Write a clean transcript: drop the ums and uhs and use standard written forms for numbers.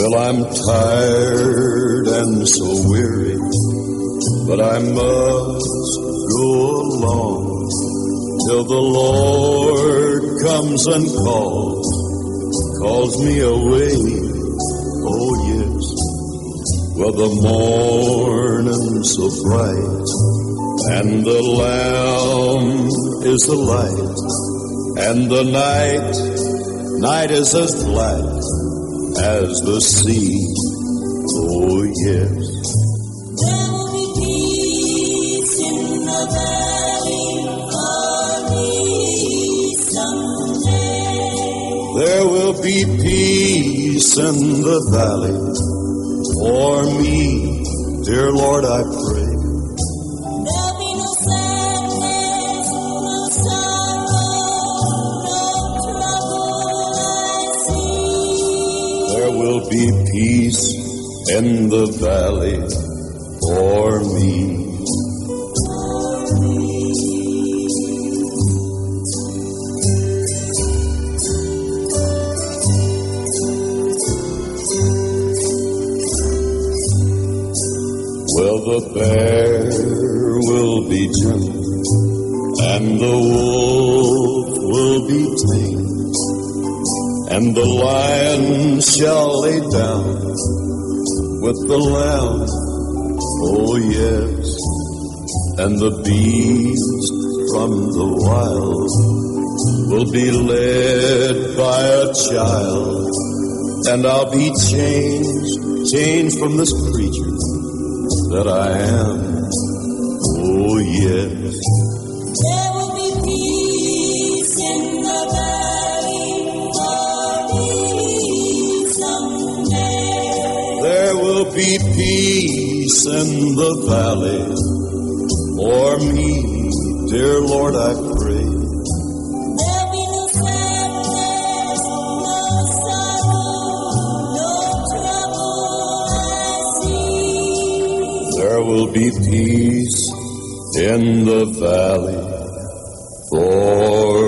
Well, I'm tired and so weary, but I must go along till the Lord comes and calls me away. Oh, yes. Well, the morning's so bright, and the Lamb is the light, and the night is as black as the sea. Oh, yes. There will be peace in the valley for me someday. There will be peace in the valley for me, dear Lord, I pray. There'll be no sadness, no sorrow, no trouble I see. There will be peace in the valley for me. Well, the bear will be gentle, and the wolf will be tame, and the lion shall lay down with the lamb, oh yes, and the beast from the wild will be led by a child, and I'll be changed from this creature that I am, oh yes. There will be peace in the valley for me someday. There will be peace in the valley for me, dear Lord, I pray. There'll be no sadness, no sorrow, no trouble I see. There will be peace in the valley for